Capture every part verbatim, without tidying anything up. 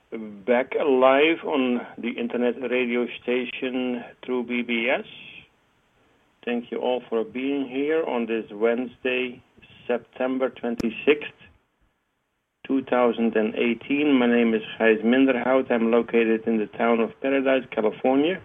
back live on the internet radio station through B B S. Thank you all for being here on this Wednesday, September twenty-sixth, two thousand eighteen. My name is Gijs Minderhout. I'm located in the town of Paradise, California.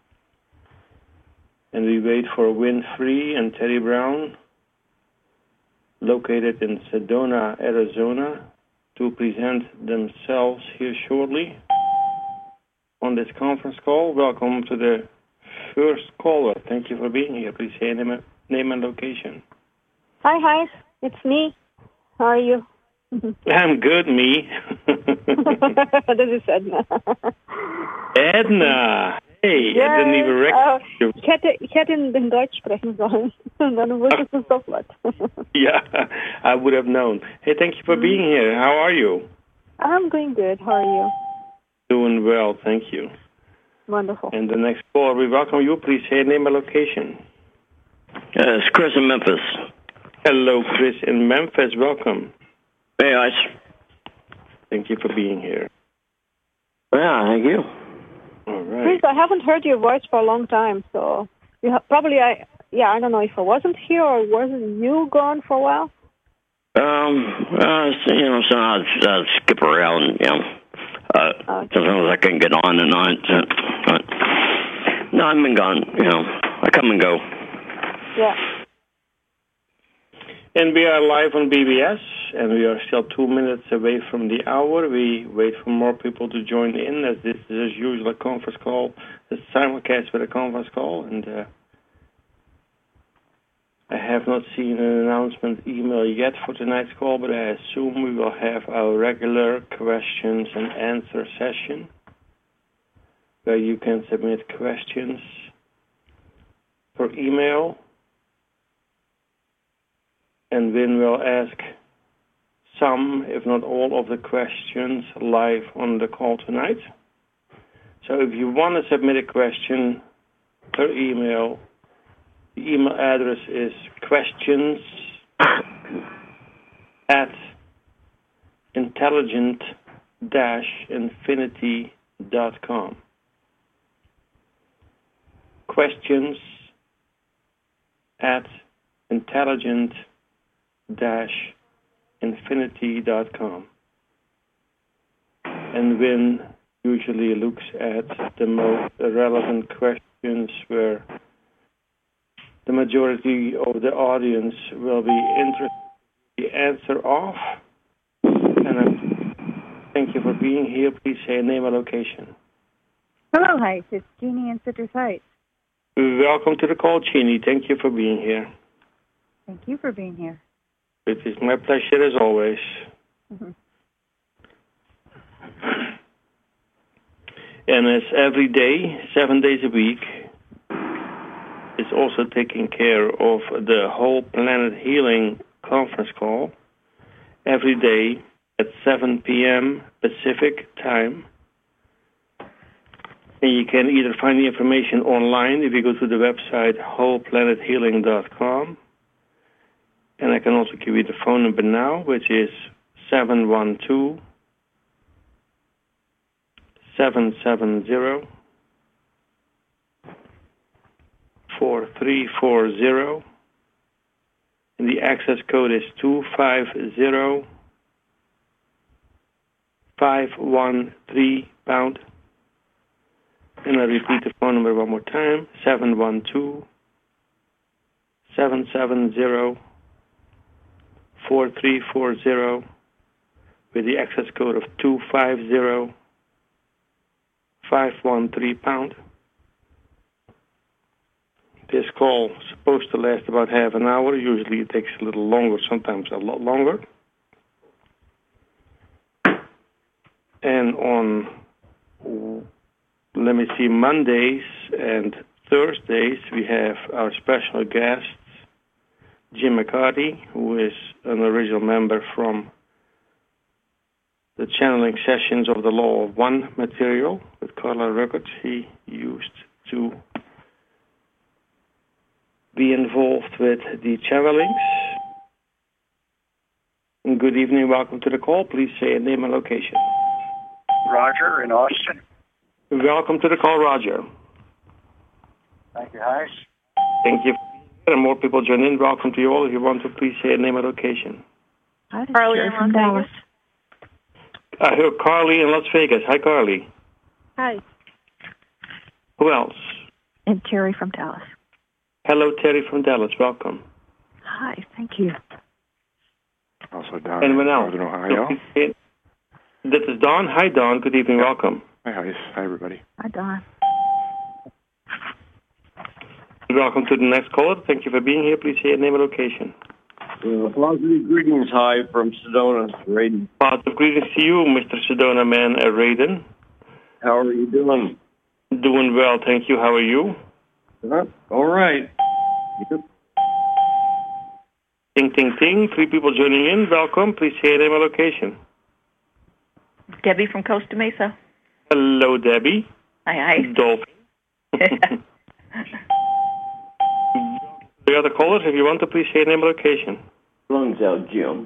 And we wait for Winfrey and Terry Brown, located in Sedona, Arizona, to present themselves here shortly on this conference call. Welcome to the first caller. Thank you for being here. Please say name, name and location. Hi, hi. It's me. How are you? I'm good, me. This is Edna. Edna. Hey, yes, I didn't even recognize you. Ich hätte, ich hätte in, in Deutsch sprechen sollen. Dann wusstest du sofort. Yeah, I would have known. Hey, thank you for being here. How are you? I'm doing good. How are you? Doing well, thank you. Wonderful. And the next caller, we welcome you. Please say name and location. Uh, it's Chris in Memphis. Hello, Chris in Memphis. Welcome. Hey, guys. Thank you for being here. Yeah, thank you. All right. Chris, I haven't heard your voice for a long time, so you ha- probably I yeah I don't know if I wasn't here or wasn't you gone for a while. Um, uh, so, you know, so I'll, I'll skip around, you know, uh, Okay. sometimes I can get on and on. So, but, no, I've been gone, you know, I come and go. Yeah. And we are live on B B S, and we are still two minutes away from the hour. We wait for more people to join in, as this is as usual a conference call, a simulcast with a conference call. And uh, I have not seen an announcement email yet for tonight's call, but I assume we will have our regular questions and answer session, where you can submit questions per email. And Vin will ask some, if not all, of the questions live on the call tonight. So if you want to submit a question per email, the email address is questions at intelligent dash infinity dot com. Questions at intelligent dash infinity dot com. And Win usually looks at the most relevant questions where the majority of the audience will be interested in the answer of. And I thank you for being here. Please say a name and location. Hello, Heights. It's Jeannie in Citrus Heights. Welcome to the call, Jeannie. Thank you for being here. Thank you for being here. It is my pleasure as always. Mm-hmm. And as every day, seven days a week, is also taking care of the Whole Planet Healing conference call every day at seven p.m. Pacific time. And you can either find the information online if you go to the website whole planet healing dot com. And I can also give you the phone number now, which is seven one two, seven seven zero, four three four zero. And the access code is two five zero, five one three pound. And I repeat the phone number one more time, seven one two, seven seven zero, four three four zero, with the access code of two five zero, five one three pound. This call is supposed to last about half an hour. Usually it takes a little longer, sometimes a lot longer. And on, let me see, Mondays and Thursdays, we have our special guest, Jim McCarty, who is an original member from the channeling sessions of the Law of One material with Carla Ruckert. He used to be involved with the channelings. And good evening, welcome to the call. Please say a name and location. Roger in Austin. Welcome to the call, Roger. Thank you, Heis. Thank you. And more people join in. Welcome to you all. If you want to, please say a name and location. Hi, this Carly Jerry in from Las Dallas. I hear Carly in Las Vegas. Hi, Carly. Hi. Who else? And Terry from Dallas. Hello, Terry from Dallas. Welcome. Hi, thank you. Also down Anyone in else? Northern Ohio. This is Don. Hi, Don. Good evening. Welcome. Hi, Heis. Hi, everybody. Hi, Don. Welcome to the next caller. Thank you for being here. Please say your name and location. Uh, positive greetings, hi, from Sedona, Raiden. Positive greetings to you, Mister Sedona Man uh, Raiden. How are you doing? Doing well, thank you. How are you? Uh, all right. Yep. Ting, ting, ting. Three people joining in. Welcome. Please say your name and location. Debbie from Costa Mesa. Hello, Debbie. Hi, hi. Dolphin. The other callers, if you want to, please say your name and location. Lungs out, Jim.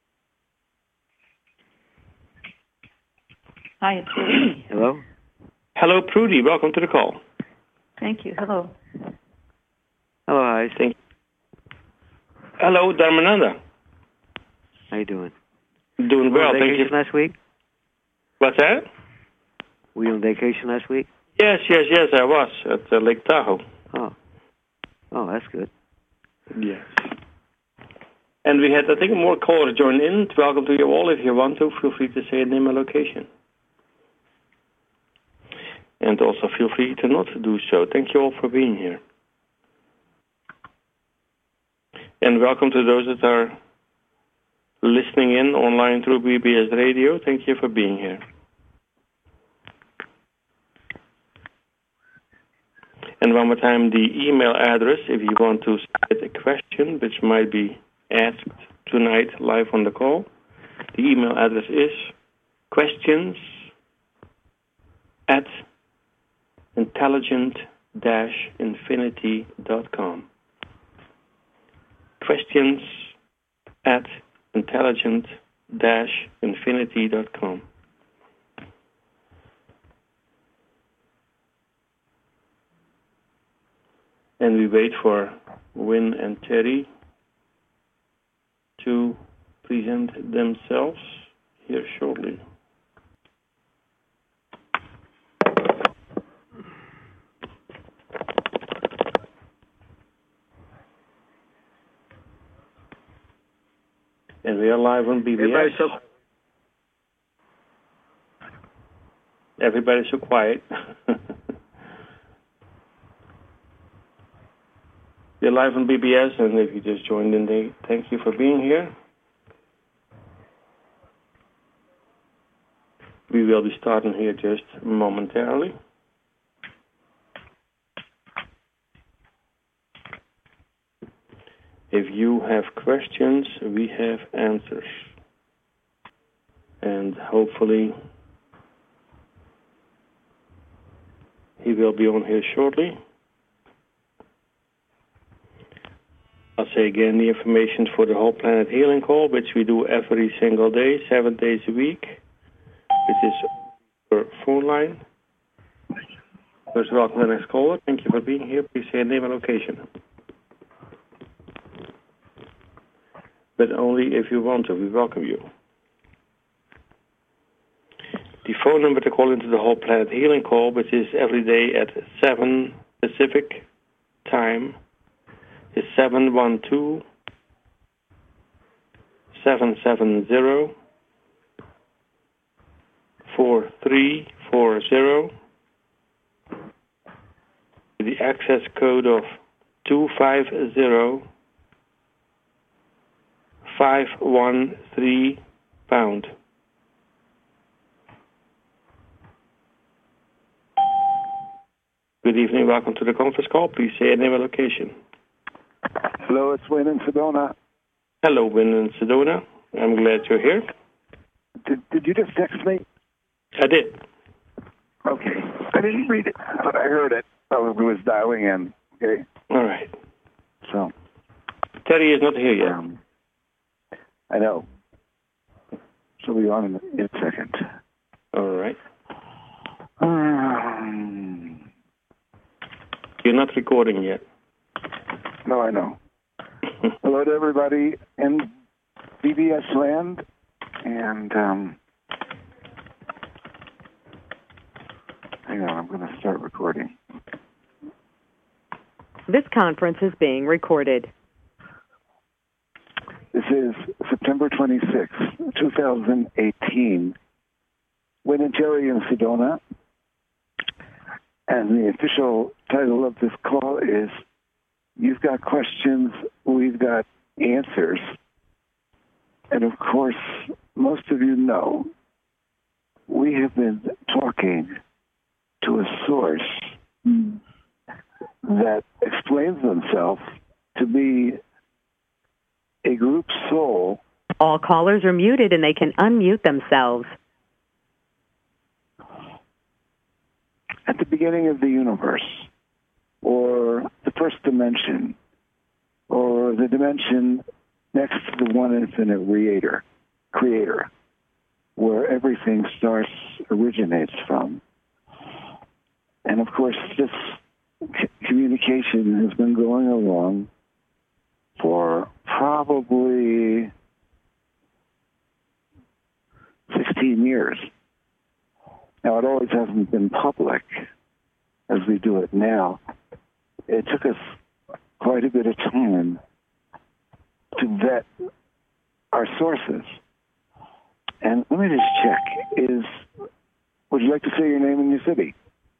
Hi, it's Rudy. Hello? Hello, Prudy. Welcome to the call. Thank you. Hello. Hello, Heis. Thank you. Hello, Dharmananda. How you doing? Doing Were you well, on thank you. vacation last week? What's that? Were you on vacation last week? Yes, yes, yes, I was at uh, Lake Tahoe. Oh. Oh, that's good. Yes. And we had, I think, more callers join in. Welcome to you all. If you want to, feel free to say your name and location. And also feel free to not do so. Thank you all for being here. And welcome to those that are listening in online through B B S Radio. Thank you for being here. And one more time, the email address, if you want to submit a question which might be asked tonight live on the call, the email address is questions at intelligent dash infinity dot com. Questions at intelligent dash infinity dot com. And we wait for Win and Terry to present themselves here shortly. And we are live on B B S. Everybody's so, Everybody's so quiet. You're live on B B S, and if you just joined in, they thank you for being here. We will be starting here just momentarily. If you have questions, we have answers. And hopefully he will be on here shortly. I'll say again the information for the Whole Planet Healing Call, which we do every single day, seven days a week, which is per phone line. First, welcome to the next caller. Thank you for being here. Please say your name and location. But only if you want to. We welcome you. The phone number to call into the Whole Planet Healing Call, which is every day at seven Pacific time, is seven one two, seven seven zero, four three four zero. The access code of two five zero, five one three pound. Good evening. Welcome to the conference call. Please say your name and location. Hello, it's Wayne in Sedona. Hello, Win in Sedona. I'm glad you're here. Did, did you just text me? I did. Okay. I didn't read it, but I heard it. I was dialing in. Okay. All right. So. Terry is not here yet. Um, I know. She'll be on in a, in a second. All right. Um, You're not recording yet. no, I know. Hello to everybody in B B S land, and um, hang on, I'm going to start recording. This conference is being recorded. This is September twenty-sixth, twenty eighteen. Wynn and Terry in Sedona. And the official title of this call is You've Got Questions, We've Got Answers. And of course, most of you know, we have been talking to a source that explains themselves to be a group soul. All callers are muted and they can unmute themselves. At the beginning of the universe, or the first dimension, or the dimension next to the one infinite creator, creator, where everything starts, originates from. And of course, this c- communication has been going along for probably sixteen years. Now, it always hasn't been public as we do it now. It took us quite a bit of time to vet our sources. And let me just check. Is would you like to say your name and your city?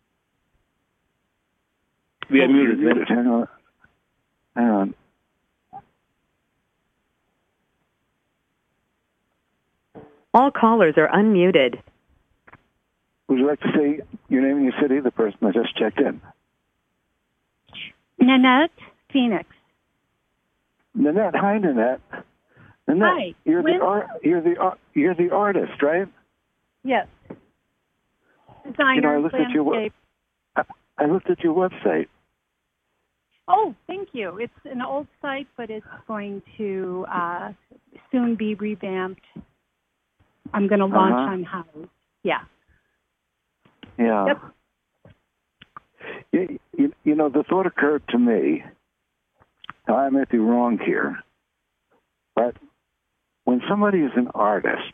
We are muted. muted. Hang on. Hang on. All callers are unmuted. Would you like to say your name and your city, the person that just checked in? Nanette, Phoenix. Nanette, hi, Nanette. Nanette, Hi. You're When- the art. You're the ar- you're the artist, right? Yes. Designer, You know, I looked at your landscape. I, I looked at your website. Oh, thank you. It's an old site, but it's going to uh, soon be revamped. I'm going to launch Uh-huh. on House. Yeah. Yeah. Yep. You, you, you know, the thought occurred to me. Now, I might be wrong here, but when somebody is an artist,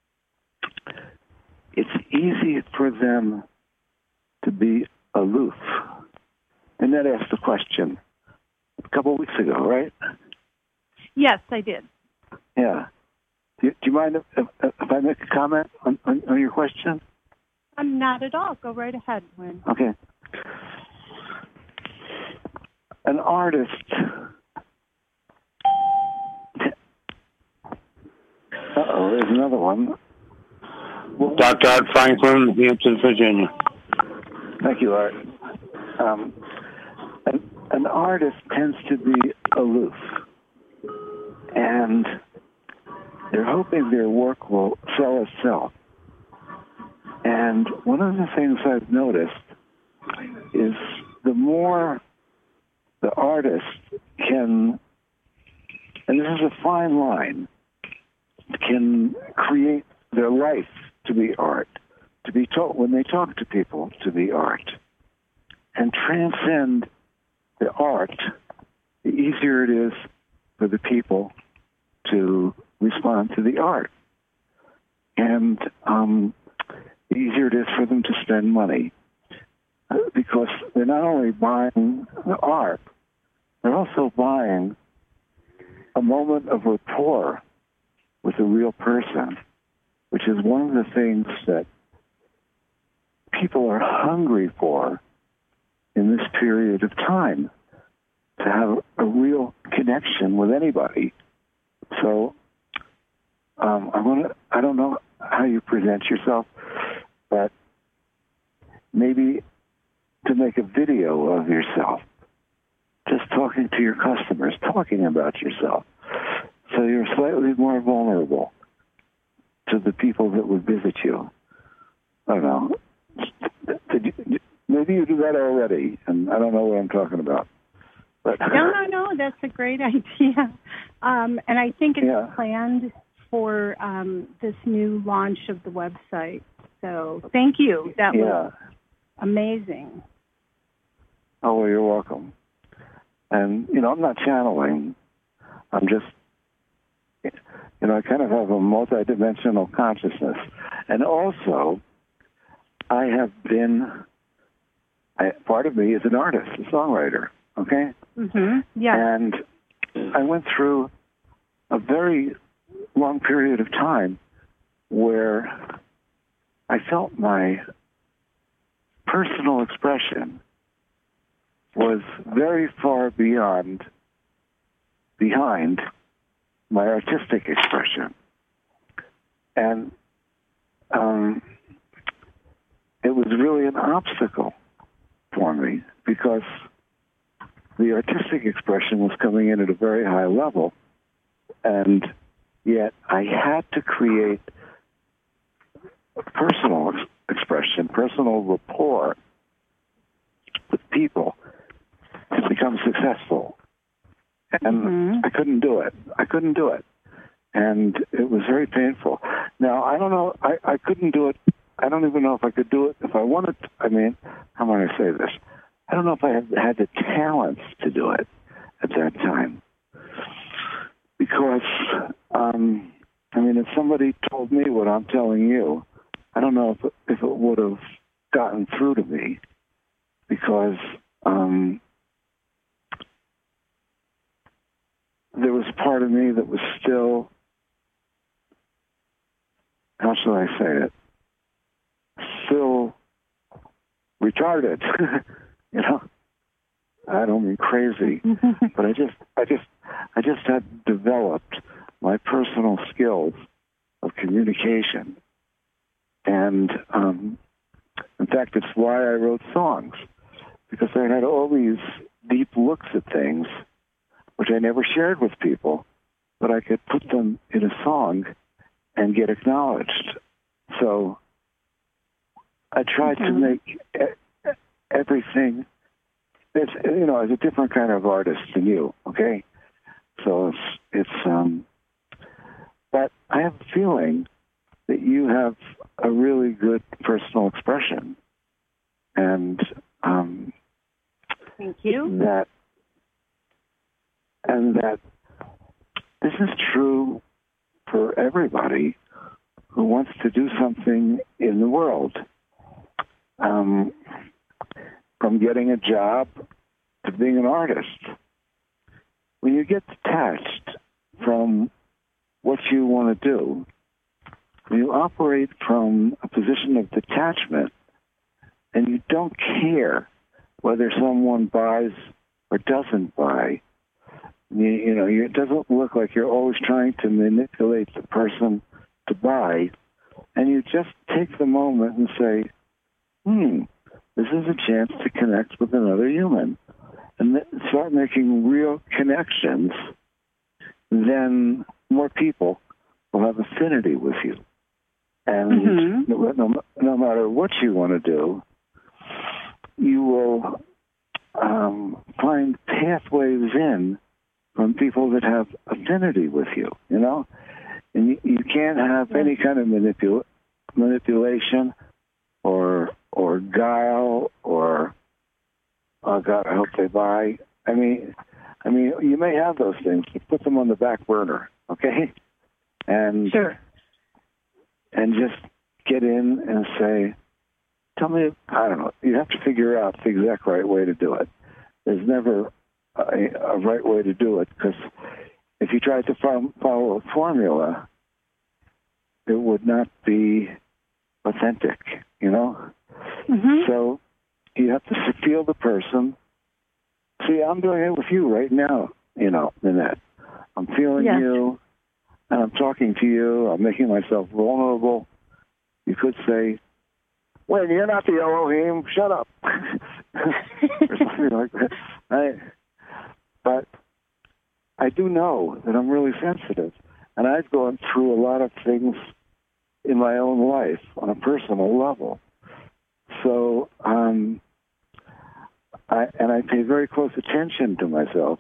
it's easy for them to be aloof. And that asked the question a couple of weeks ago, right? Yes, I did. Yeah. Do you, do you mind if, if, if I make a comment on, on, on your question? I'm not at all. Go right ahead, Wynn. Okay. An artist. Uh-oh, there's another one. Well, Doctor Art Franklin, Hampton, Virginia. thank you, Art. Um, an, an artist tends to be aloof, and they're hoping their work will sell itself. And one of the things I've noticed is the more the artist can, and this is a fine line, can create their life to be art, to be taught when they talk to people to be art, and transcend the art, the easier it is for the people to respond to the art. And um, the easier it is for them to spend money, uh, because they're not only buying the art, they're also buying a moment of rapport with a real person, which is one of the things that people are hungry for in this period of time, to have a real connection with anybody. So um, I want to, I don't know how you present yourself, but maybe to make a video of yourself, just talking to your customers, talking about yourself, so you're slightly more vulnerable to the people that would visit you. I don't know. Did you, maybe you do that already, and I don't know what I'm talking about. But No, no, no. That's a great idea. Um, and I think it's Yeah. planned for um, this new launch of the website. So thank you. That Yeah. was amazing. Oh, well, you're welcome. And, you know, I'm not channeling. I'm just, you know, I kind of have a multidimensional consciousness. And also, I have been, I, part of me is an artist, a songwriter, okay? Mm-hmm. Yeah. And I went through a very long period of time where I felt my personal expression was very far beyond, behind my artistic expression. And um, it was really an obstacle for me because the artistic expression was coming in at a very high level, and yet I had to create personal ex- expression, personal rapport with people to become successful. And Mm-hmm. I couldn't do it. I couldn't do it. And it was very painful. Now, I don't know, I, I couldn't do it. I don't even know if I could do it if I wanted to. I mean, how am I going to say this? I don't know if I had, had the talents to do it at that time. Because, um, I mean, if somebody told me what I'm telling you, I don't know if it, if it would have gotten through to me. Because um, there was a part of me that was still, how shall I say it, still retarded. You know, I don't mean crazy, but I just, I just, I just had developed my personal skills of communication, and um, in fact, it's why I wrote songs, because I had all these deep looks at things, which I never shared with people, but I could put them in a song and get acknowledged. So I tried mm-hmm. to make everything, it's, you know, as a different kind of artist than you, okay? So it's, it's, um, but I have a feeling that you have a really good personal expression. And, um, thank you. That, and that this is true for everybody who wants to do something in the world. Um, from getting a job to being an artist. When you get detached from what you want to do, when you operate from a position of detachment and you don't care whether someone buys or doesn't buy, you, you know, it doesn't look like you're always trying to manipulate the person to buy, and you just take the moment and say, hmm, this is a chance to connect with another human and start making real connections, then more people will have affinity with you. And mm-hmm. no, no, no matter what you want to do, you will um, find pathways in from people that have affinity with you, you know? And you, you can't have any kind of manipul- manipulation or or guile, or, oh God, I hope they buy. I mean, I mean, you may have those things, but put them on the back burner, okay? And sure. And just get in and say, tell me, I don't know, you have to figure out the exact right way to do it. There's never a, a right way to do it, because if you tried to follow a formula, it would not be authentic, you know? Mm-hmm. So you have to feel the person. See, I'm doing it with you right now, you know, Nanette. I'm feeling yes. you, and I'm talking to you. I'm making myself vulnerable. You could say, well, you're not the Elohim, shut up. Or something like that. I, but I do know that I'm really sensitive, and I've gone through a lot of things in my own life on a personal level. So, um, I, and I pay very close attention to myself.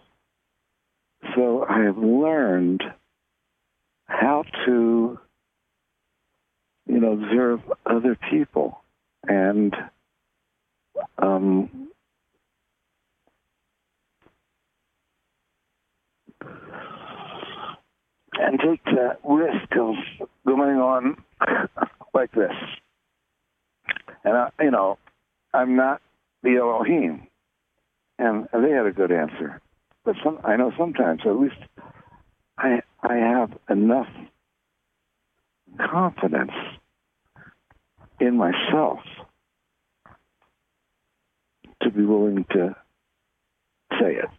So I have learned how to you know, observe other people and um, and take that risk of going on like this. And, I, you know, I'm not the Elohim. And they had a good answer. But some, I know sometimes, at least I, I have enough confidence in myself to be willing to say it.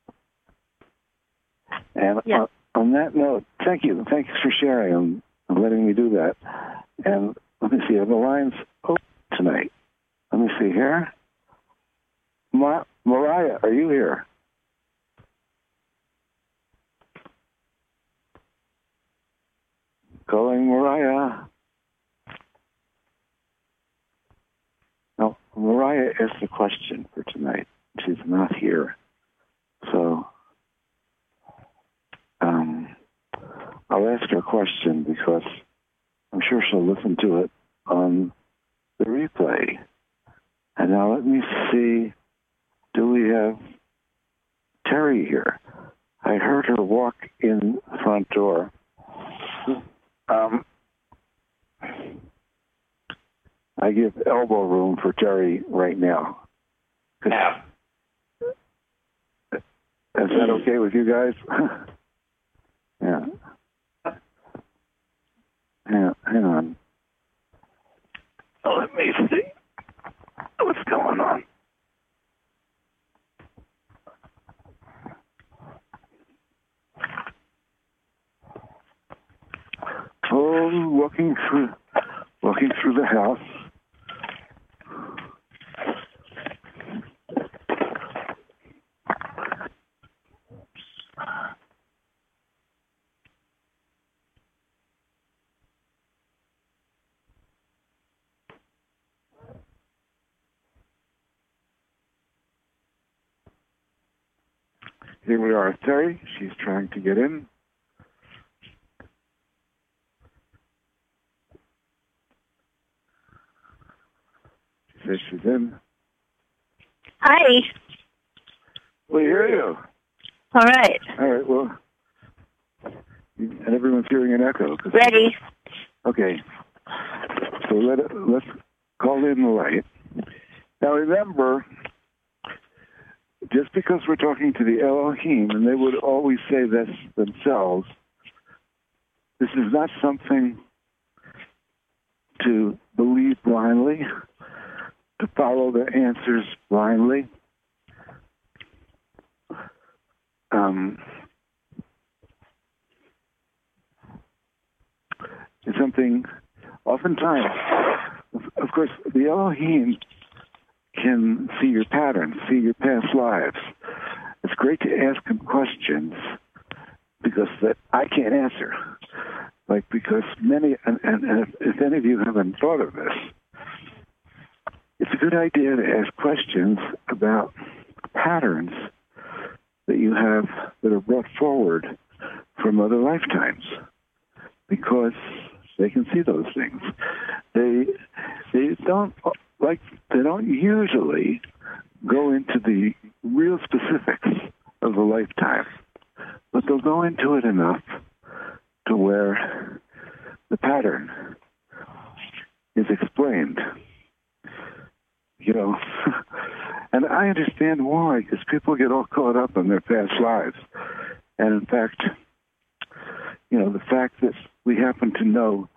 And yeah. on, on that note, thank you. Thanks for sharing and, and letting me do that. And let me see, are the lines open tonight? Let me see here. Ma- Mariah, are you here? Calling Mariah. No, Mariah is the question for tonight. She's not here. So um, I'll ask her a question because I'm sure she'll listen to it on the replay. And now let me see, do we have Terry here? I heard her walk in the front door. Um, I give elbow room for Terry right now. Yeah. Is that okay with you guys? Yeah. Yeah, hang on. Oh, let me see what's going on. Oh, walking through, walking through the house. Here we are, Terry. She's trying to get in. She says she's in. Hi. We hear you. All right. All right, well, and everyone's hearing an echo. Ready. Okay. So let it, let's call in the light. Now remember, just because we're talking to the Elohim, and they would always say this themselves, this is not something to believe blindly, to follow their answers blindly. Um, it's something, oftentimes, of course, the Elohim can see your patterns, see your past lives. It's great to ask him questions because that I can't answer. Like, because many, and, and, and if, if any of you haven't thought of this, it's a good idea to ask questions about patterns that you have that are brought forward from other lifetimes, because they can see those things. They they don't like they don't usually go into the real specifics of the lifetime, but they'll go into it enough to where the pattern is explained. You know, and I understand why, because people get all caught up in their past lives. And in fact, you know, the fact that we happen to know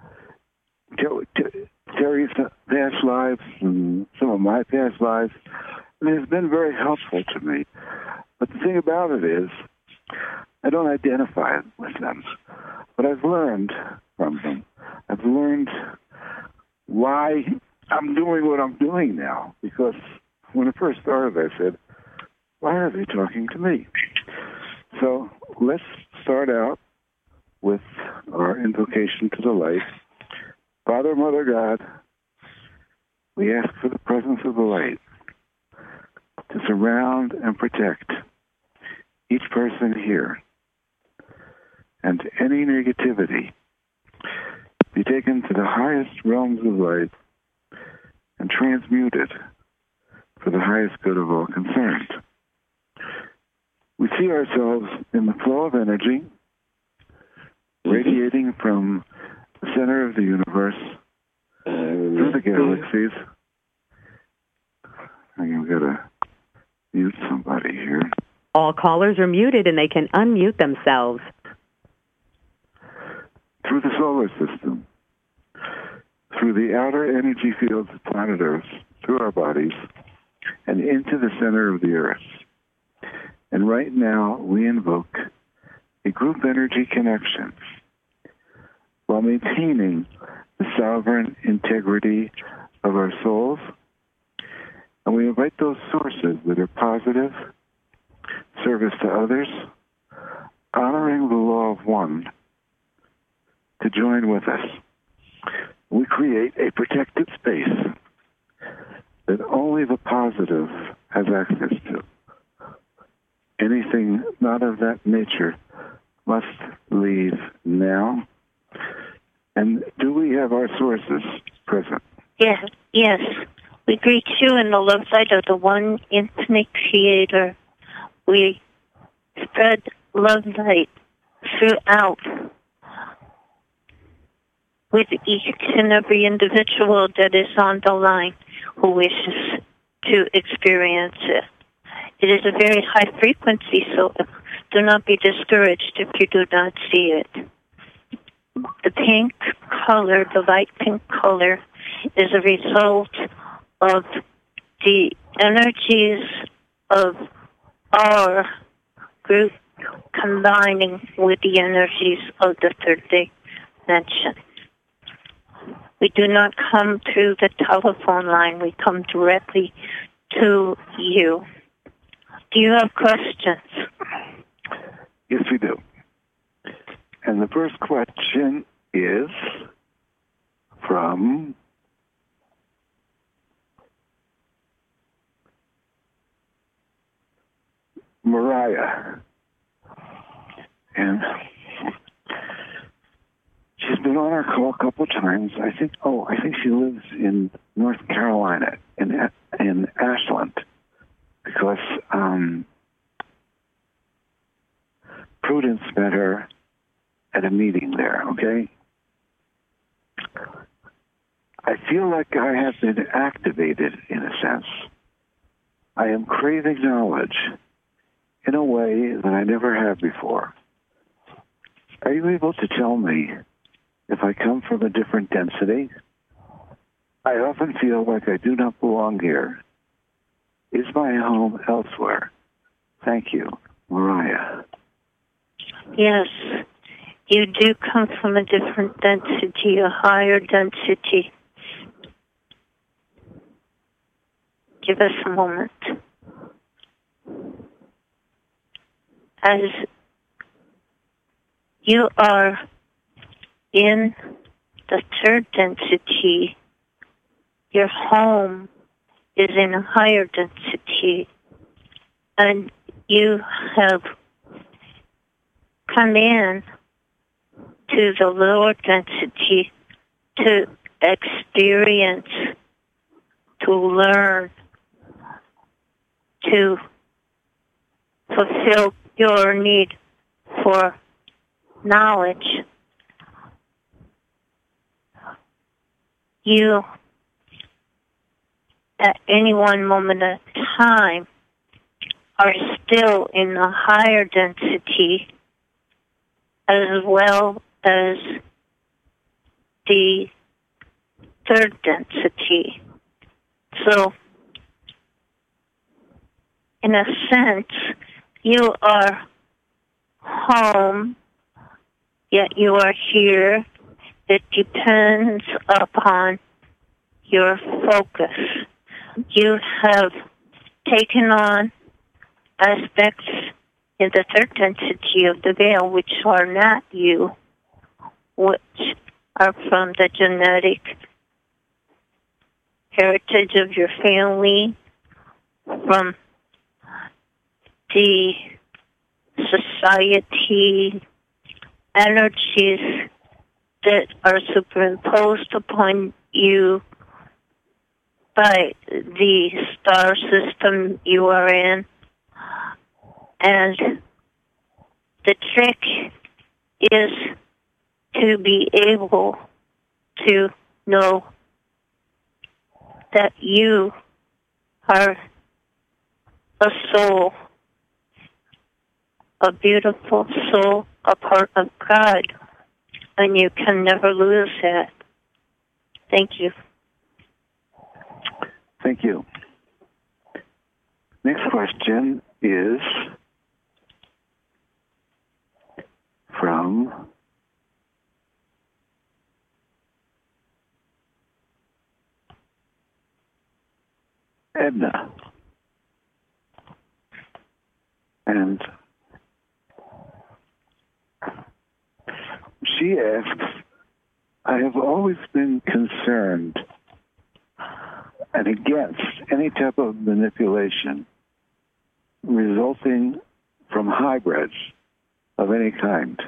Terry's past lives and some of my past lives, I mean, it's been very helpful to me. But the thing about it is, I don't identify with them. But I've learned from them. I've learned why I'm doing what I'm doing now. Because when I first started, I said, why are they talking to me? So let's start out with our invocation to the light. Father, Mother, God, we ask for the presence of the light to surround and protect each person here, and any negativity be taken to the highest realms of light and transmuted for the highest good of all concerned. We see ourselves in the flow of energy radiating from the center of the universe through the galaxies. I'm going to mute somebody here. All callers are muted and they can unmute themselves. Through the solar system, through the outer energy fields of planet Earth, through our bodies, and into the center of the Earth. And right now, we invoke a group energy connection while maintaining the sovereign integrity of our souls. And we invite those sources that are positive, service to others, honoring the law of one, to join with us. We create a protected space that only the positive has access to. Anything not of that nature must leave now. And do we have our sources present? Yes, yes. We greet you in the love light of the one infinite creator. We spread love light throughout with each and every individual that is on the line who wishes to experience it. It is a very high frequency, so do not be discouraged if you do not see it. The pink color, the light pink color, is a result of the energies of our group combining with the energies of the third dimension. We do not come through the telephone line. We come directly to you. Do you have questions? Yes, we do. And the first question is from Mariah. And she's been on our call a couple of times. I think, oh, I think she lives in North Carolina, in in Ashland, because um, Prudence met her at a meeting there, okay? I feel like I have been activated, in a sense. I am craving knowledge in a way that I never have before. Are you able to tell me if I come from a different density? I often feel like I do not belong here. Is my home elsewhere? Thank you, Mariah. Yes, you do come from a different density, a higher density. Give us a moment. As you are in the third density, your home is in a higher density, and you have come in to the lower density to experience, to learn, to fulfill your need for knowledge. You, at any one moment of time, are still in a higher density as well as the third density. So, in a sense, you are home, yet you are here. It depends upon your focus. You have taken on aspects in the third density of the veil which are not you, which are from the genetic heritage of your family, from the society energies that are superimposed upon you by the star system you are in. And the trick is to be able to know that you are a soul, a beautiful soul, a part of God, and you can never lose that. Thank you. Thank you. Next question is from Edna. And she asks, I have always been concerned and against any type of manipulation resulting from hybrids of any kind.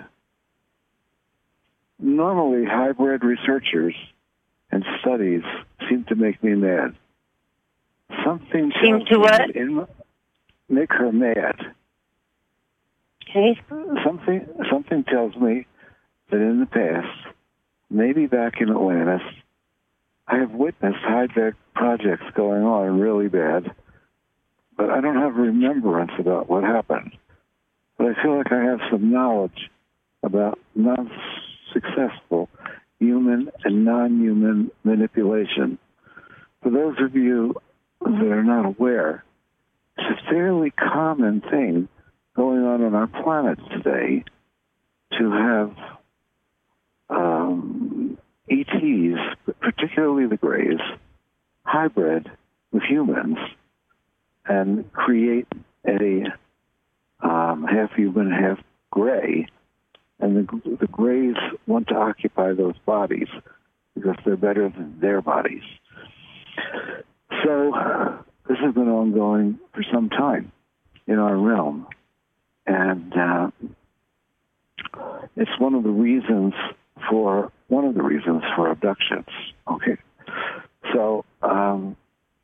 Normally, hybrid researchers and studies seem to make me mad. Something seem to what? In, make her mad. Okay. Something something tells me that in the past, maybe back in Atlantis, I have witnessed hybrid projects going on really bad, but I don't have remembrance about what happened. But I feel like I have some knowledge about non-successful human and non-human manipulation. For those of you that are not aware, it's a fairly common thing going on on our planet today to have um, E Ts, particularly the Greys, hybrid with humans and create a um, half human, half gray. And the, the Greys want to occupy those bodies because they're better than their bodies. So this has been ongoing for some time in our realm. And uh, it's one of the reasons for one of the reasons for abductions. Okay, so um,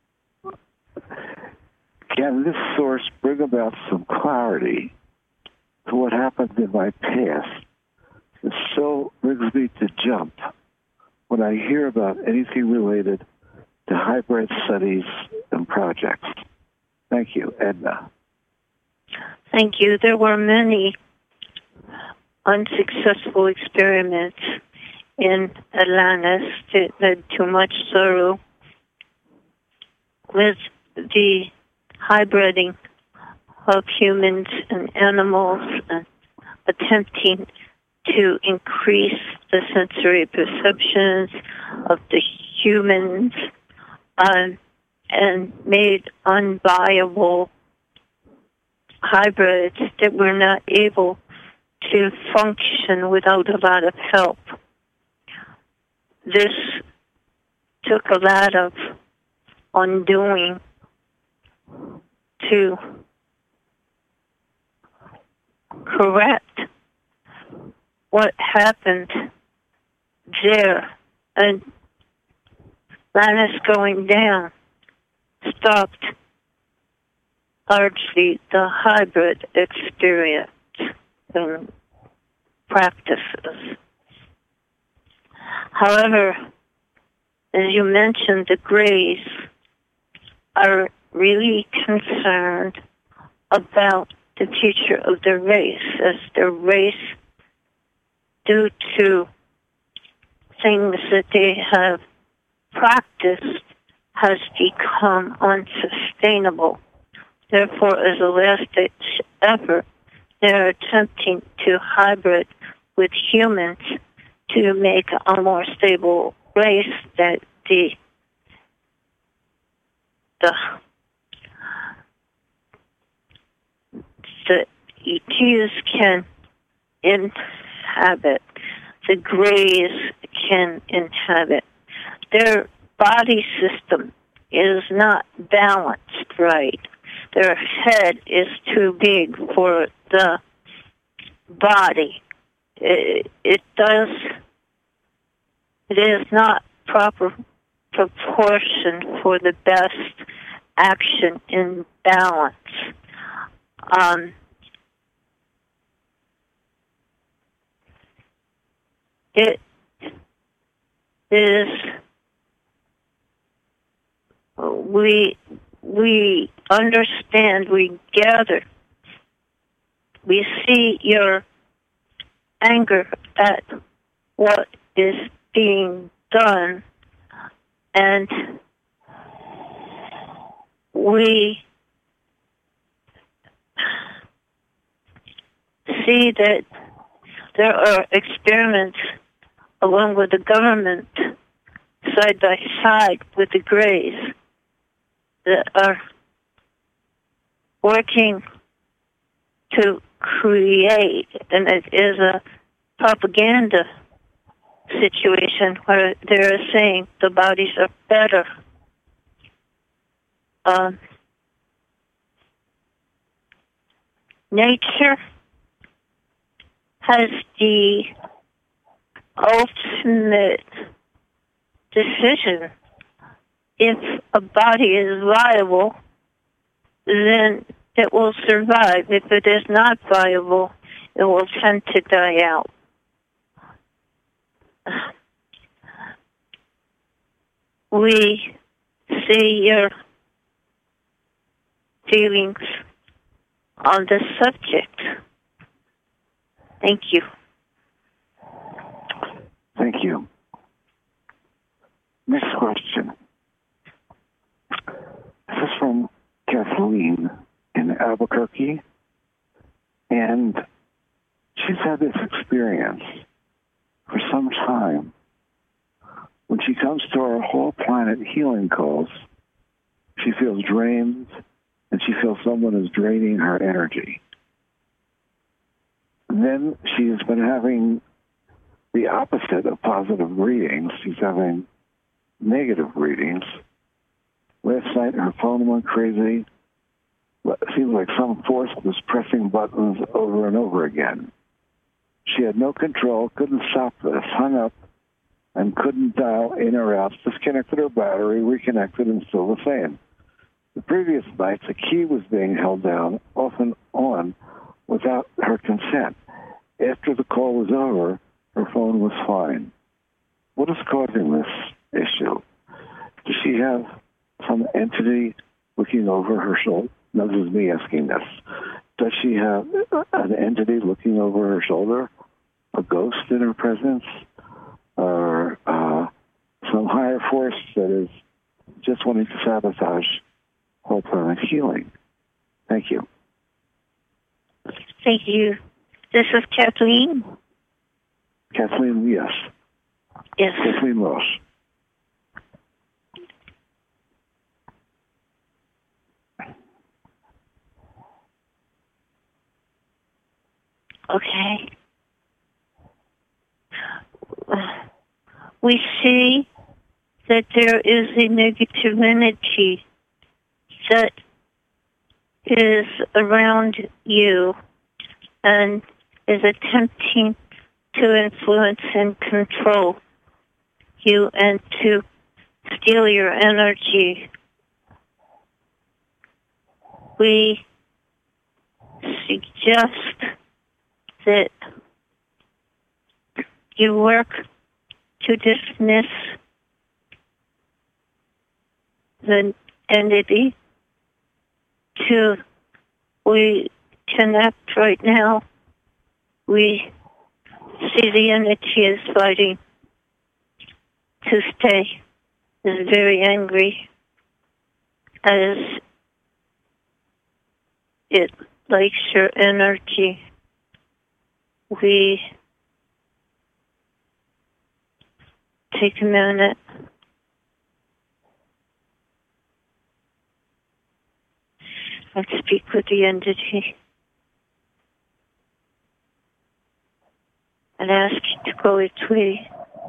can this source bring about some clarity to what happened in my past? It still brings me to jump when I hear about anything related to hybrid studies and projects. Thank you, Edna. Thank you. There were many unsuccessful experiments in Atlantis that led to much sorrow with the hybriding of humans and animals and attempting to increase the sensory perceptions of the humans um, and made unviable hybrids that were not able to function without a lot of help. This took a lot of undoing to correct what happened there. And Atlantis going down stopped largely the hybrid experience and practices. However, as you mentioned, the Greys are really concerned about the future of their race, as their race, due to things that they have practiced, has become unsustainable. Therefore, as a last-ditch effort, they're attempting to hybrid with humans to make a more stable race that the the the E Ts can inhabit, the Greys can inhabit. Their body system is not balanced right. Their head is too big for the body. It, it does It is not proper proportion for the best action in balance. Um, it is we we understand, we gather, we see your anger at what is being done, and we see that there are experiments along with the government side by side with the Greys that are working to create, and it is a propaganda situation where they're saying the bodies are better. Um, nature has the ultimate decision. If a body is viable, then it will survive. If it is not viable, it will tend to die out. We see your feelings on the subject. Thank you. Thank you. Next question. This is from Kathleen in Albuquerque, and she's had this experience for some time. When she comes to our whole planet healing calls, she feels drained, and she feels someone is draining her energy. Then she's been having the opposite of positive readings. She's having negative readings. Last night, her phone went crazy. It seemed like some force was pressing buttons over and over again. She had no control, couldn't stop this, hung up, and couldn't dial in or out, disconnected her battery, reconnected, and still the same. The previous nights, a key was being held down, off and on, without her consent. After the call was over, her phone was fine. What is causing this issue? Does she have some entity looking over her shoulder? No, this is me asking this. Does she have an entity looking over her shoulder? A ghost in her presence? Or uh, some higher force that is just wanting to sabotage whole planet healing? Thank you. Thank you. This is Kathleen. Kathleen, yes. Yes. Kathleen Ross. Okay. We see that there is a negative energy that is around you and is attempting to influence and control you and to steal your energy. We suggest that you work to dismiss the entity, to we connect right now. We see the entity is fighting to stay, is very angry as it likes your energy. We take a minute and speak with the entity and ask it to go its way.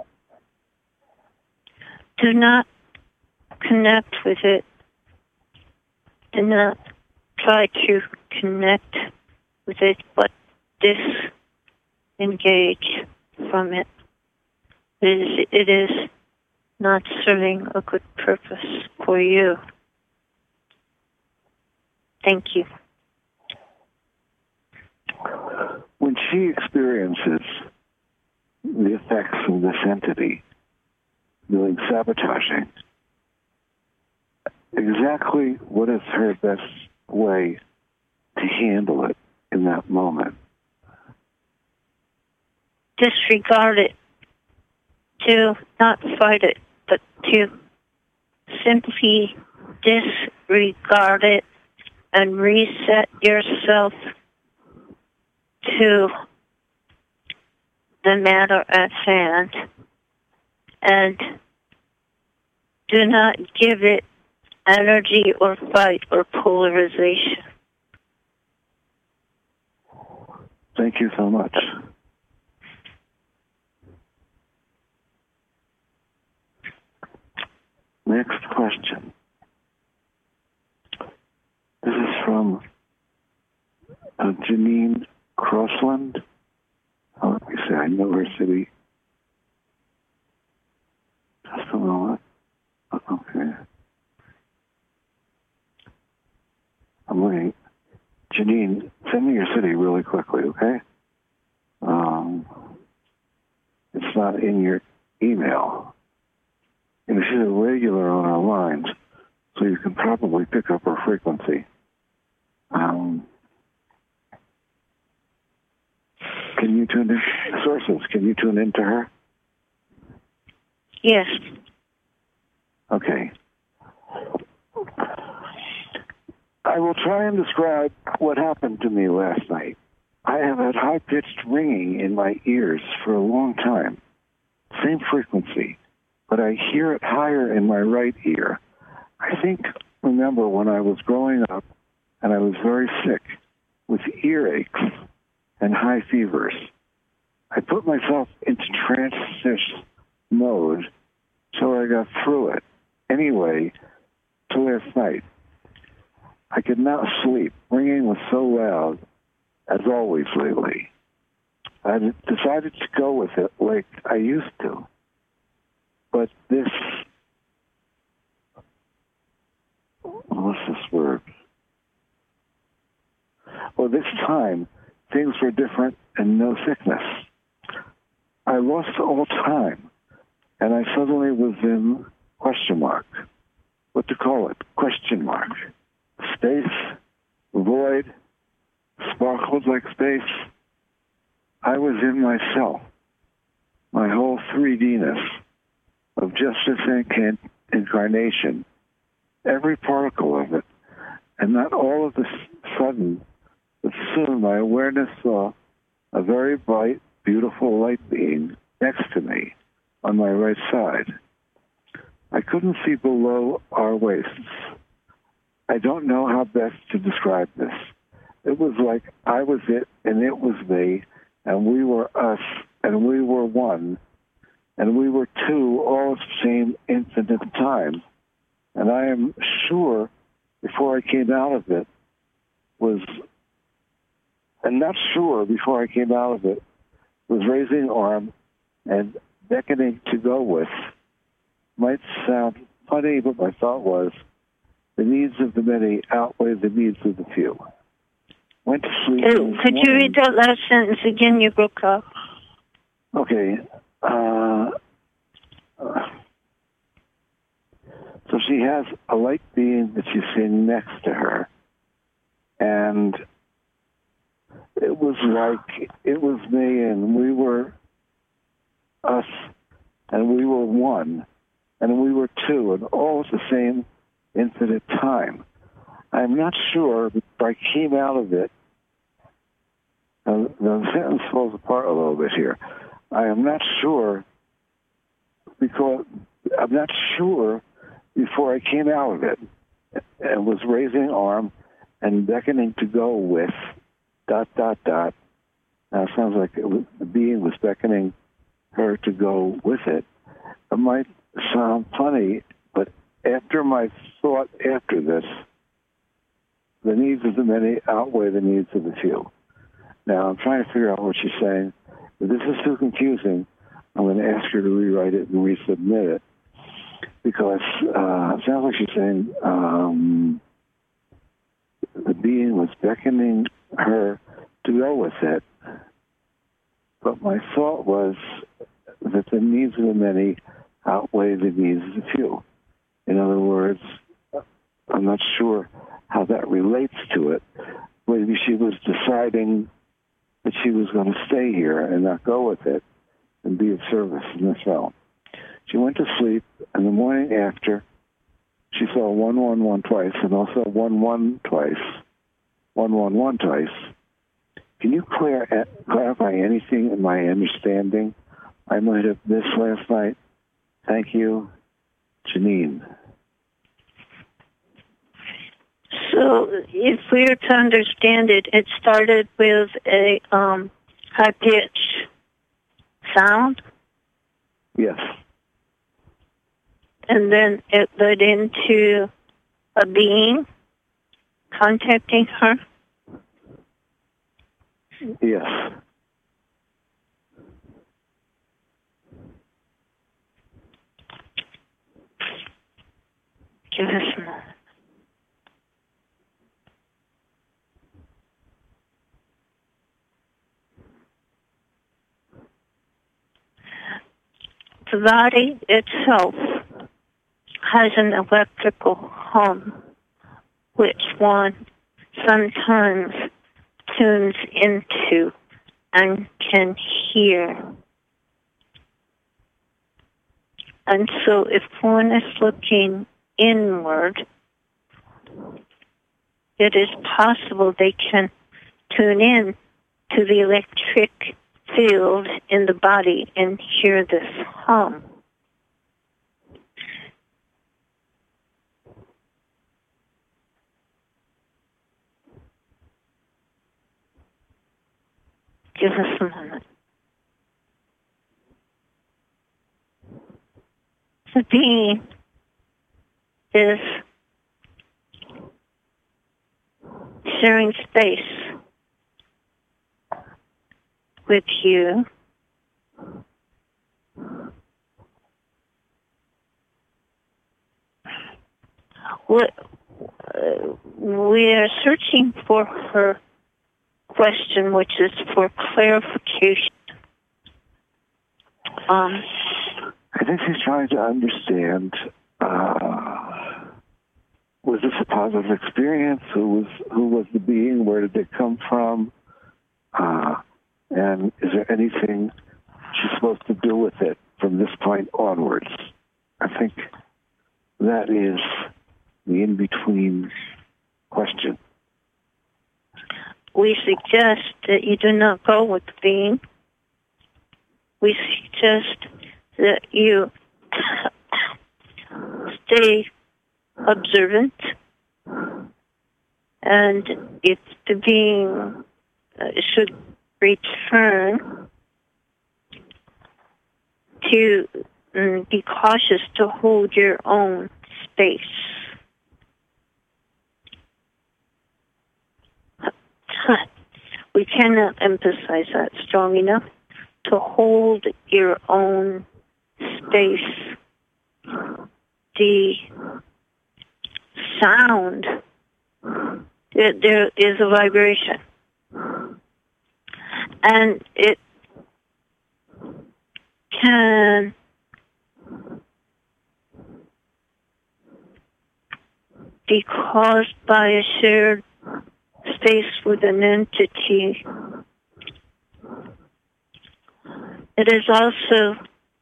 Do not connect with it. Do not try to connect with it, but disengage from it. It is, it is not serving a good purpose for you. Thank you. When she experiences the effects of this entity doing sabotaging, exactly what is her best way to handle it in that moment? Disregard it. To not fight it, but to simply disregard it and reset yourself to the matter at hand, and do not give it energy or fight or polarization. Thank you so much. Next question. This is from uh, Janine Crossland. Oh, let me see, I know her city. Just a moment. Okay. I'm looking. Janine, send me your city really quickly, okay? Um, it's not in your email. And she's a regular on our lines, so you can probably pick up her frequency. Um, can you tune in? Sources, can you tune into her? Yes. Okay. I will try and describe what happened to me last night. I have had high-pitched ringing in my ears for a long time. Same frequency, but I hear it higher in my right ear. I think, remember when I was growing up and I was very sick with earaches and high fevers, I put myself into trance mode till I got through it. Anyway, till last night, I could not sleep. Ringing was so loud, as always lately. I decided to go with it like I used to. But this, what's this word? Well, this time, things were different and no sickness. I lost all time, and I suddenly was in question mark. What to call it? Question mark. Space, void, sparkled like space. I was in myself, my whole three D-ness of just this inc- incarnation, every particle of it, and not all of a sudden, but soon my awareness saw a very bright, beautiful light being next to me on my right side. I couldn't see below our waists. I don't know how best to describe this. It was like I was it, and it was me, and we were us, and we were one, and we were two all at the same infinite time. And I am sure, before I came out of it, was, and not sure before I came out of it, was raising arm and beckoning to go with. Might sound funny, but my thought was, the needs of the many outweigh the needs of the few. Went to sleep. Uh, could you read that last sentence again? You broke up. Okay. Uh, uh, so she has a light being that she's seeing next to her. And it was like, it was me, and we were us, and we were one, and we were two, and all at the same infinite time. I'm not sure, but I came out of it. Uh, the sentence falls apart a little bit here. I am not sure because I'm not sure before I came out of it and was raising arm and beckoning to go with dot dot dot. Now it sounds like it was, the being was beckoning her to go with it. It might sound funny, but after my thought after this, the needs of the many outweigh the needs of the few. Now, I'm trying to figure out what she's saying. If this is too confusing, I'm going to ask her to rewrite it and resubmit it because uh, it sounds like she's saying um, the being was beckoning her to go with it. But my thought was that the needs of the many outweigh the needs of the few. In other words, I'm not sure how that relates to it. Maybe she was deciding that she was going to stay here and not go with it and be of service in this realm. She went to sleep, and the morning after, she saw one one one twice and also one one twice, one one one twice. Can you clear, clarify anything in my understanding I might have missed last night? Thank you, Janine. So if we are to understand it, it started with a um, high-pitched sound? Yes. And then it led into a being contacting her? Yes. Give us a moment. The body itself has an electrical hum, which one sometimes tunes into and can hear. And so if one is looking inward, it is possible they can tune in to the electric field in the body and hear this hum. Give us a moment. The being is sharing space with you. What, uh, we are searching for her question, which is for clarification. Um, I think she's trying to understand, uh, was this a positive experience? Who was who was the being? Where did they come from? Uh, and is there anything she's supposed to do with it from this point onwards? I think that is the in-between question. We suggest that you do not go with the being. We suggest that you stay observant, and if the being uh, should return, to um, be cautious to hold your own space. We cannot emphasize that strong enough. To hold your own space. The sound, there, there is a vibration. And it can be caused by a shared space with an entity. It is also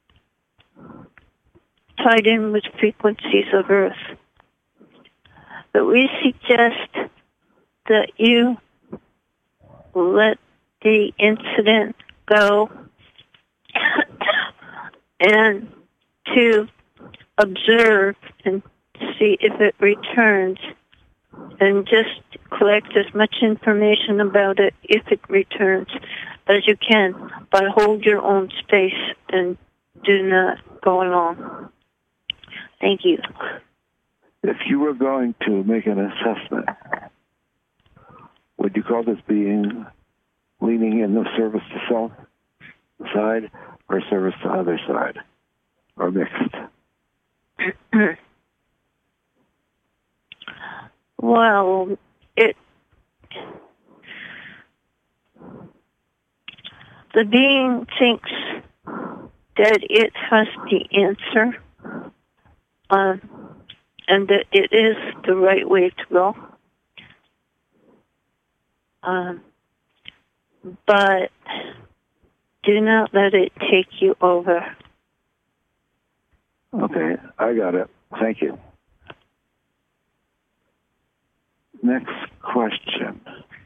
tied in with frequencies of Earth. But we suggest that you let the incident go and to observe and see if it returns, and just collect as much information about it if it returns as you can, but hold your own space and do not go along. Thank you. If you were going to make an assessment, would you call this being leaning in the service to self side, or service to other side, or mixed? Well, it the being thinks that it has the answer, um, and that it is the right way to go. Um, but do not let it take you over. Okay, I got it. Thank you. Next question.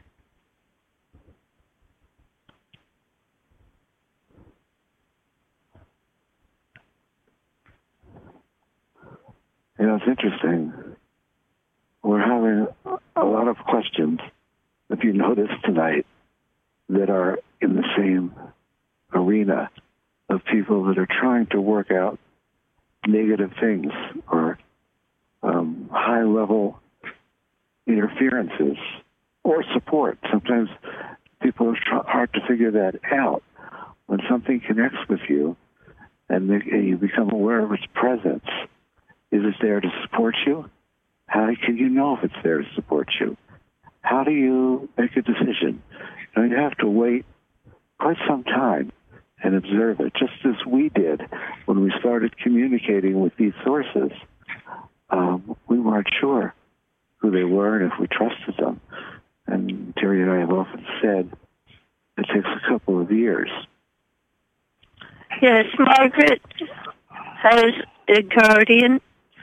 You know, it's interesting. We're having a lot of questions, if you notice tonight, that are in the same arena of people that are trying to work out negative things or um, high-level interferences or support. Sometimes people are try- hard to figure that out. When something connects with you and, they, and you become aware of its presence, is it there to support you? How can you know if it's there to support you? How do you make a decision? You know, you have to wait quite some time and observe it, just as we did when we started communicating with these sources. Um, we weren't sure who they were and if we trusted them. And Terry and I have often said it takes a couple of years. Yes, Margaret has a guardian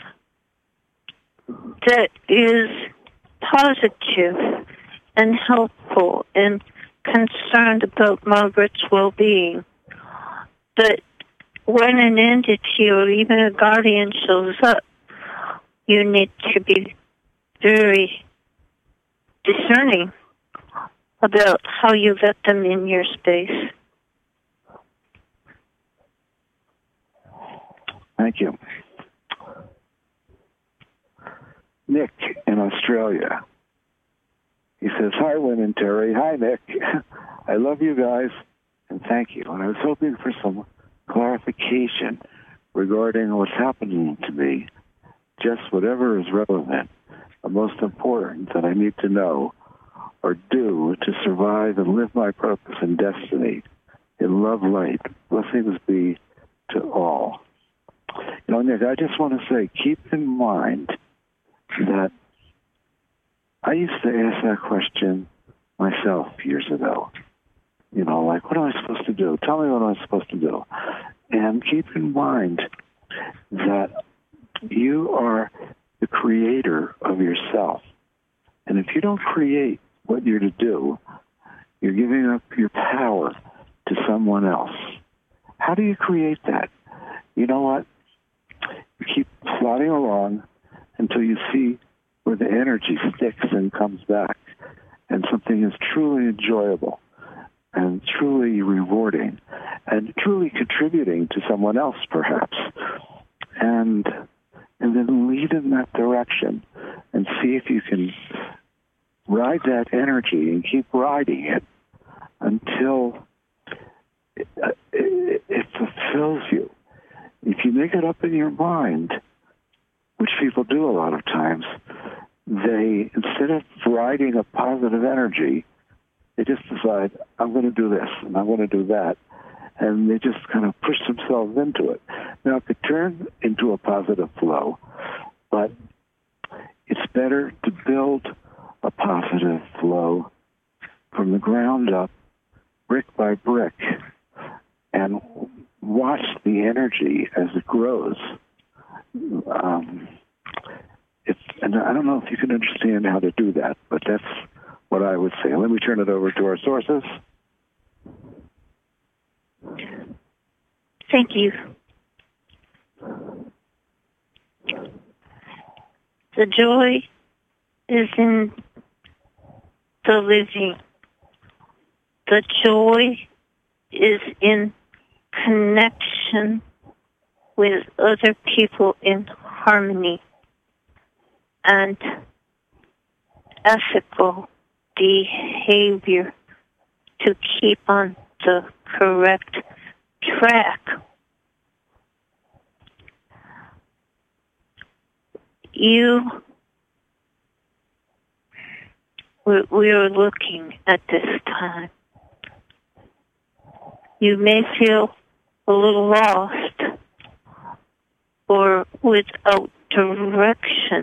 that is positive and helpful and concerned about Margaret's well-being. But when an entity or even a guardian shows up, you need to be very discerning about how you let them in your space. Thank you. Nick in Australia. He says, hi, Lynn and Terry. Hi, Nick. I love you guys, and thank you. And I was hoping for some clarification regarding what's happening to me, just whatever is relevant, the most important that I need to know or do to survive and live my purpose and destiny in love light. Blessings be to all. You know, Nick, I just want to say, keep in mind that I used to ask that question myself years ago. You know, like, what am I supposed to do? Tell me what I'm supposed to do. And keep in mind that you are the creator of yourself. And if you don't create what you're to do, you're giving up your power to someone else. How do you create that? You know what? You keep plodding along until you see where the energy sticks and comes back, and something is truly enjoyable and truly rewarding and truly contributing to someone else, perhaps. And and then lead in that direction and see if you can ride that energy and keep riding it until it, it, it fulfills you. If you make it up in your mind, which people do a lot of times, they, instead of riding a positive energy, they just decide, I'm going to do this and I'm going to do that. And they just kind of push themselves into it. Now, it could turn into a positive flow, but it's better to build a positive flow from the ground up, brick by brick, and watch the energy as it grows. Um, it's, and I don't know if you can understand how to do that, but that's what I would say. Let me turn it over to our sources. Thank you. The joy is in the living. The joy is in connection with other people in harmony and ethical behavior to keep on the correct track. You, we, we are looking at this time. You may feel a little lost or without direction.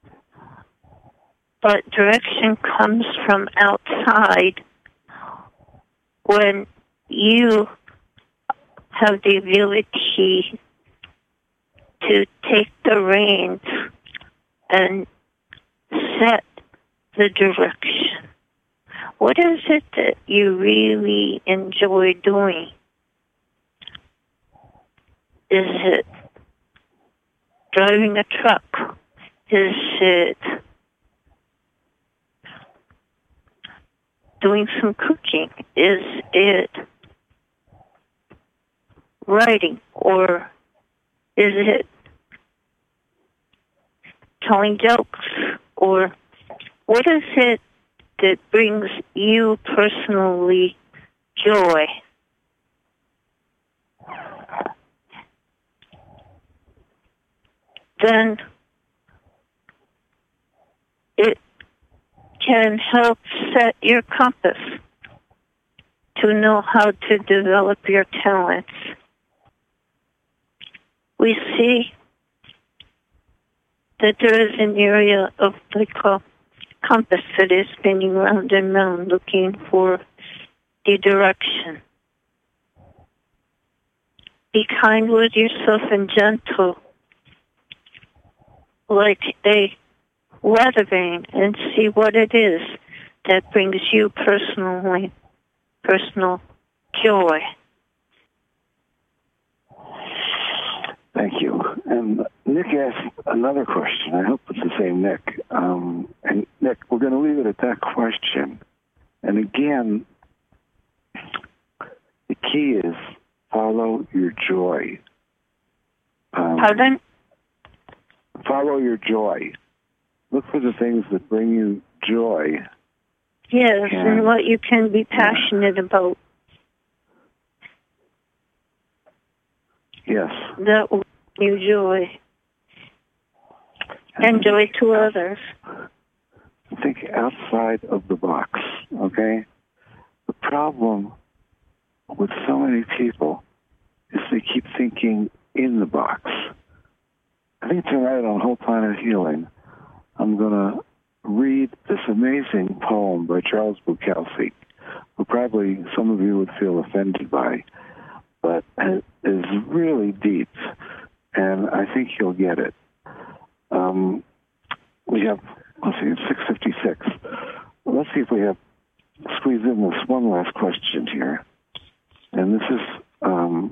But direction comes from outside when you have the ability to take the reins and set the direction. What is it that you really enjoy doing? Is it driving a truck? Is it doing some cooking? Is it writing? Or is it telling jokes? Or what is it that brings you personally joy? Then it can help set your compass to know how to develop your talents. We see that there is an area of the compass that is spinning round and round looking for the direction. Be kind with yourself and gentle, like a weather vane, and see what it is that brings you personally, personal joy. Thank you. And Nick asked another question. I hope it's the same Nick. Um, and Nick, we're going to leave it at that question. And again, the key is follow your joy. Um, Pardon? Follow your joy. Look for the things that bring you joy. Yes, and, and what you can be passionate yeah. about. Yes. That will bring you joy. And joy to others. Think outside of the box, okay? The problem with so many people is they keep thinking in the box. I think tonight on Whole Planet Healing, I'm going to read this amazing poem by Charles Bukowski, who probably some of you would feel offended by, but is really deep, and I think you'll get it. Um, we have, let's see, it's six fifty-six. Let's see if we have squeeze in this one last question here. And this is, um,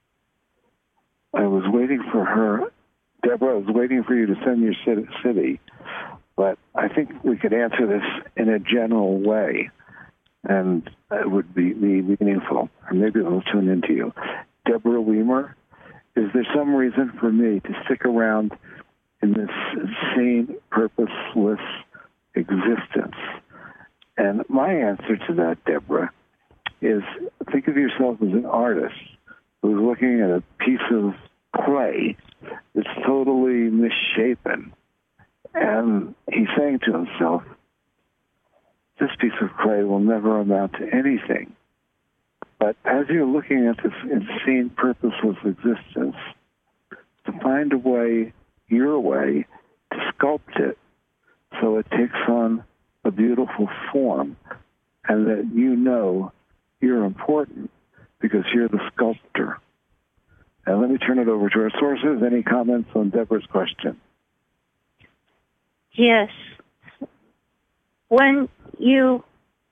I was waiting for her, Deborah, I was waiting for you to send your city, but I think we could answer this in a general way, and it would be, be meaningful, or maybe it'll tune into you. Deborah Weimer, is there some reason for me to stick around in this insane, purposeless existence? And my answer to that, Deborah, is think of yourself as an artist who's looking at a piece of clay that's totally misshapen. And he's saying to himself, this piece of clay will never amount to anything. But as you're looking at this insane, purposeless existence, to find a way, your way, to sculpt it so it takes on a beautiful form, and that you know you're important because you're the sculptor. And let me turn it over to our sources. Any comments on Deborah's question? Yes. When you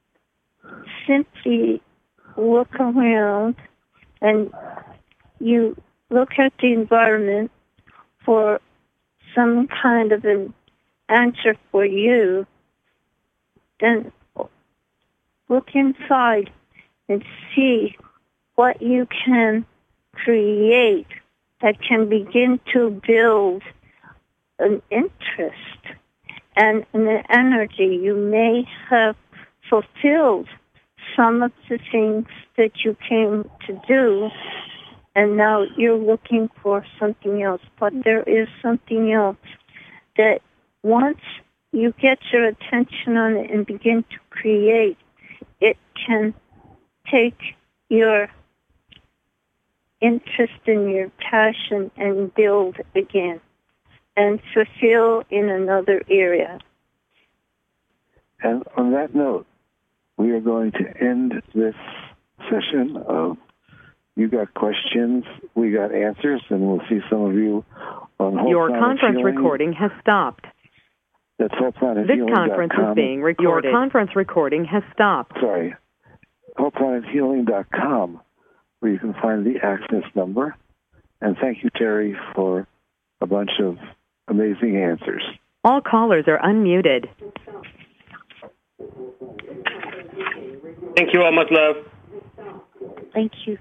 simply look around and you look at the environment for some kind of an answer for you, then look inside and see what you can create that can begin to build an interest and an energy. You may have fulfilled some of the things that you came to do, and now you're looking for something else. But there is something else that once you get your attention on it and begin to create, it can take your interest and your passion and build again and fulfill in another area. And on that note, we are going to end this session of You Got Questions, We Got Answers, and we'll see some of you on Whole Your Planet conference Healing. recording has stopped. That's whole planet This healing dot com. conference is being recorded. Your conference recording has stopped. Sorry. whole planet healing dot com, where you can find the access number. And thank you, Terry, for a bunch of amazing answers. All callers are unmuted. Thank you all, much love. Thank you.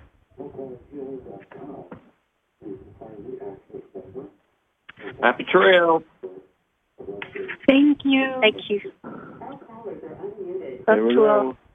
Happy trail. Thank you. Thank you. There we go.